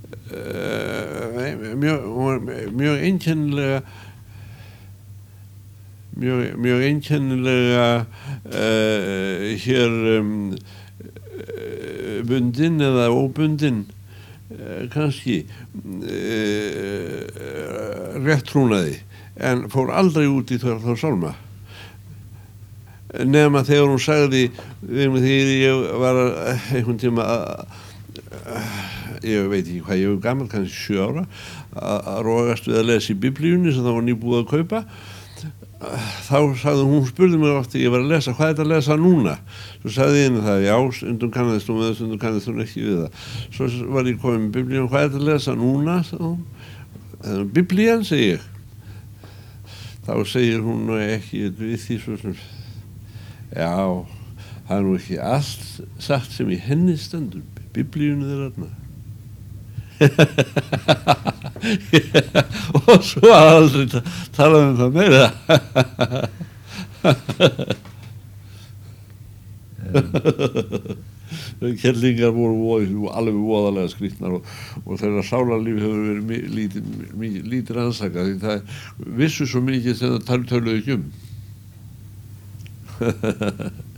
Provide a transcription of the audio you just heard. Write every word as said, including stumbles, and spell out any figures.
uh, mjög, mjög einkennilega mjög, mjög einkennilega uh, hér um, bundin eða óbundin uh, kannski uh, réttrúnaði en fór aldrei út í þá sálma nema þegar hún sagði þegar ég var einhvern tíma að ég veit ekki hvað ég var gammal, kannski sjö ára að rogast við að lesa í biblíunni sem það var nýbúið að kaupa þá sagði hún, spurði mig ofta ég var að lesa, hvað er þetta að lesa núna svo sagði ég henni það, já, stundum kannast hún með það, stundum kannast hún ekki við það svo var ég komið með biblíun, hvað er þetta að lesa núna biblían, segi ég þá segir hún ekki við því svo sem já, það er nú ekki allt sagt sem í henni stendur biblíunni er þarna og svo aldrei tala um það meira kellingar voru alveg voðalega skrýtnar og, og þeirra sálarlíf hefur verið lítið, lítið rannsakað því það vissu svo mikið sem það töluðu ekki um